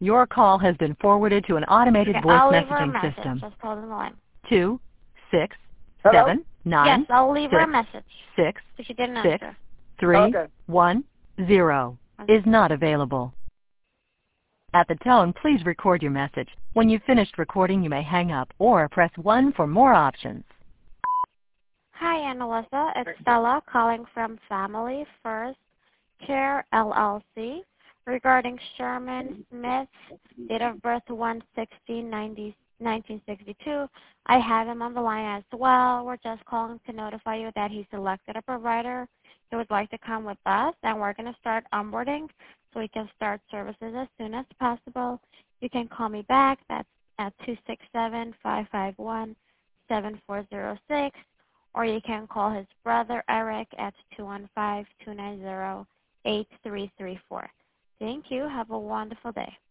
Your call has been forwarded to an automated Okay, voice I'll leave her a messaging message. system. Just hold on the line. 2 6 Hello? 7 9 Yes, I'll leave her a 6 message. 6 So she didn't 6 answer. 3 Okay. 1 0 is not available. At the tone, please record your message. When you've finished recording, you may hang up or press 1 for more options. Hi, Annalisa. It's Stella calling from Family First Care LLC regarding Sherman Smith, date of birth 1/16/1962. I have him on the line as well. We're just calling to notify you that he selected a provider who would like to come with us, and we're going to start onboarding so we can start services as soon as possible. You can call me back. That's at 267-551-7406. Or you can call his brother Eric at 215-290-8334. Thank you. Have a wonderful day.